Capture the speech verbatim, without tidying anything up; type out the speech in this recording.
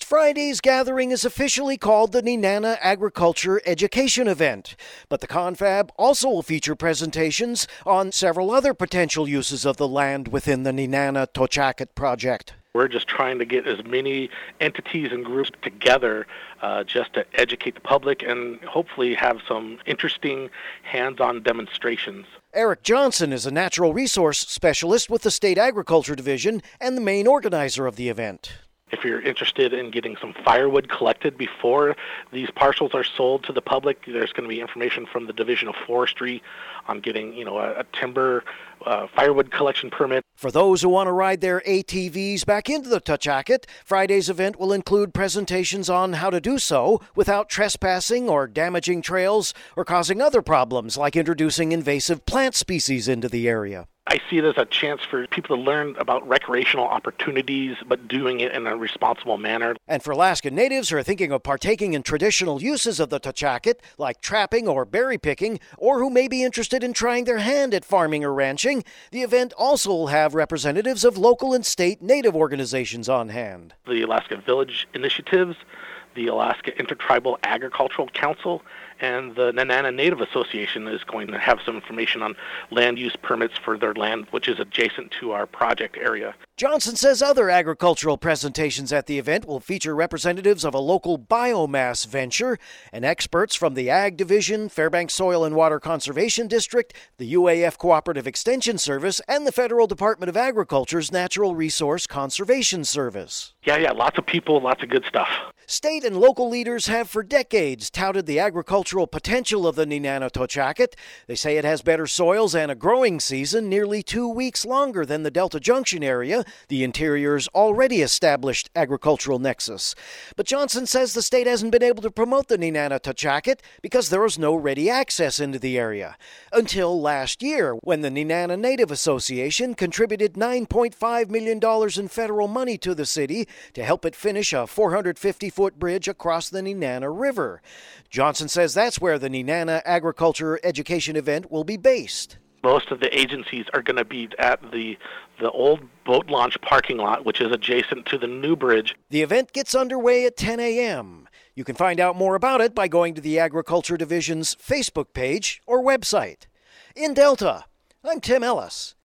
Friday's gathering is officially called the Nenana Agriculture Education Event, but the confab also will feature presentations on several other potential uses of the land within the Nenana Tochaket project. We're just trying to get as many entities and groups together uh, just to educate the public and hopefully have some interesting hands-on demonstrations. Eric Johnson is a natural resource specialist with the State Agriculture Division and the main organizer of the event. If you're interested in getting some firewood collected before these parcels are sold to the public, there's going to be information from the Division of Forestry on getting, you know, a, a timber uh, firewood collection permit. For those who want to ride their A T Vs back into the Tochaket, Friday's event will include presentations on how to do so without trespassing or damaging trails or causing other problems like introducing invasive plant species into the area. I see it as a chance for people to learn about recreational opportunities, but doing it in a responsible manner. And for Alaska Natives who are thinking of partaking in traditional uses of the Tochaket, like trapping or berry picking, or who may be interested in trying their hand at farming or ranching, the event also will have representatives of local and state Native organizations on hand. The Alaska Village Initiatives, the Alaska Intertribal Agricultural Council, and the Nenana Native Association is going to have some information on land use permits for their land, which is adjacent to our project area. Johnson says other agricultural presentations at the event will feature representatives of a local biomass venture and experts from the Ag Division, Fairbanks Soil and Water Conservation District, the U A F Cooperative Extension Service, and the Federal Department of Agriculture's Natural Resource Conservation Service. Yeah, yeah, lots of people, lots of good stuff. State and local leaders have for decades touted the agricultural potential of the Nenana Tochaket. They say it has better soils and a growing season nearly two weeks longer than the Delta Junction area, the interior's already established agricultural nexus. But Johnson says the state hasn't been able to promote the Nenana Tochaket because there was no ready access into the area. Until last year, when the Nenana Native Association contributed nine point five million dollars in federal money to the city to help it finish a four hundred fifty foot bridge across the Nenana River. Johnson says that's where the Nenana Agriculture Education event will be based. Most of the agencies are going to be at the the old boat launch parking lot, which is adjacent to the new bridge. The event gets underway at ten a.m. You can find out more about it by going to the Agriculture Division's Facebook page or website. In Delta, I'm Tim Ellis.